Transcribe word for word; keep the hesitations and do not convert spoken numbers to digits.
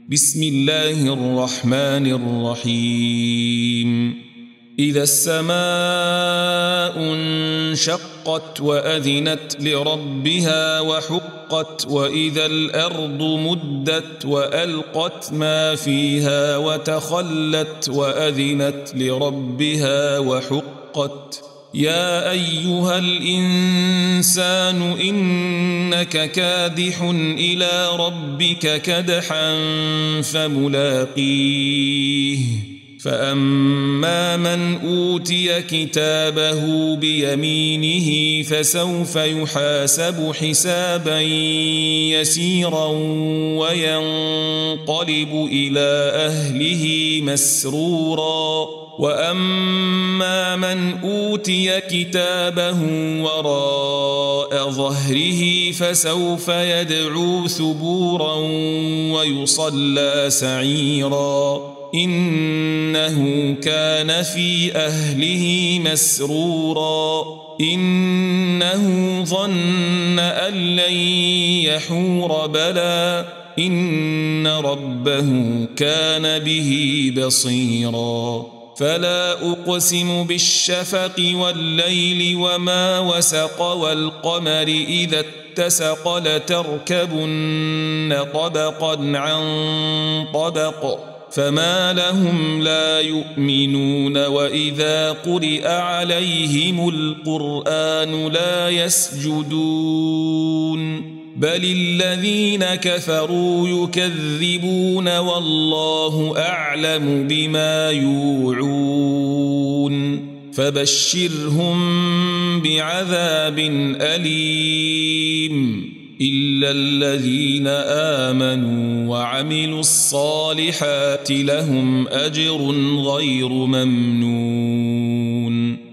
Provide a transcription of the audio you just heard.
بسم الله الرحمن الرحيم إذا السماء انشقت وأذنت لربها وحقت وإذا الأرض مدت وألقت ما فيها وتخلت وأذنت لربها وحقت يا أيها الإنسان إنك كادح إلى ربك كدحا فملاقيه فأما من أوتي كتابه بيمينه فسوف يحاسب حسابا يسيرا وينقلب إلى أهله مسرورا وأما من أوتي كتابه وراء ظهره فسوف يدعو ثبورا ويصلى سعيرا إنه كان في أهله مسرورا إنه ظن أن لن يحور بلى إن ربه كان به بصيرا فلا أقسم بالشفق والليل وما وسق والقمر إذا اتسق لتركبن طبقا عن طبق فما لهم لا يؤمنون وإذا قرئ عليهم القرآن لا يسجدون بل الذين كفروا يكذبون والله أعلم بما يوعون فبشرهم بعذاب أليم إلا الذين آمنوا وعملوا الصالحات لهم أجر غير ممنون.